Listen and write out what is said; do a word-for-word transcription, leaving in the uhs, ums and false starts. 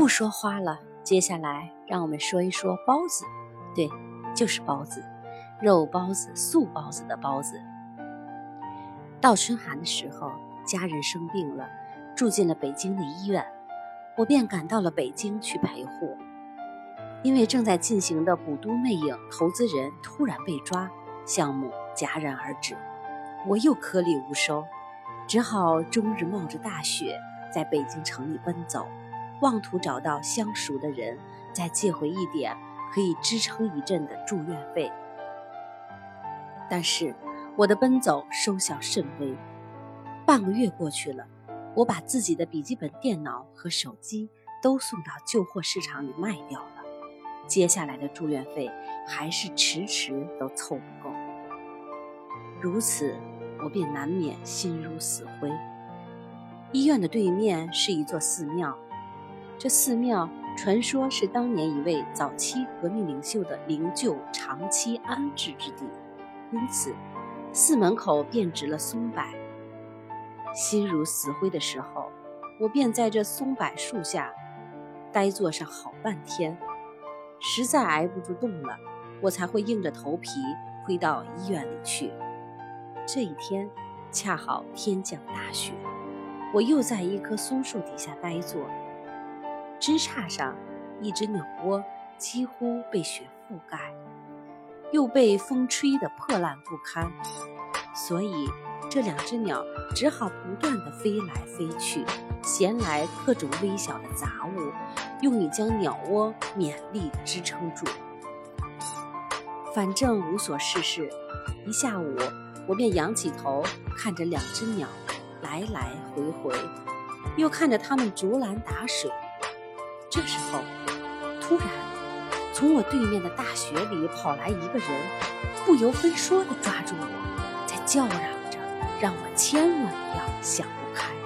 不说花了，接下来让我们说一说包子。对，就是包子，肉包子、素包子的包子。到春寒的时候，家人生病了，住进了北京的医院，我便赶到了北京去陪护。因为正在进行的古都魅影投资人突然被抓，项目戛然而止，我又颗粒无收，只好终日冒着大雪在北京城里奔走，妄图找到相熟的人，再借回一点可以支撑一阵的住院费。但是我的奔走收效甚微，半个月过去了，我把自己的笔记本电脑和手机都送到旧货市场里卖掉了，接下来的住院费还是迟迟都凑不够。如此，我便难免心如死灰。医院的对面是一座寺庙，这寺庙传说是当年一位早期革命领袖的灵柩长期安置之地，因此寺门口便植了松柏。心如死灰的时候，我便在这松柏树下呆坐上好半天，实在挨不住冻了，我才会硬着头皮回到医院里去。这一天恰好天降大雪，我又在一棵松树底下呆坐，枝杈上一只鸟窝几乎被雪覆盖，又被风吹得破烂不堪，所以这两只鸟只好不断地飞来飞去，衔来各种微小的杂物，用以将鸟窝勉力支撑住。反正无所事事，一下午我便仰起头看着两只鸟来来回回，又看着它们竹篮打水。这时候突然从我对面的大雪里跑来一个人，不由分说地抓住我，在叫嚷着让我千万不要想不开。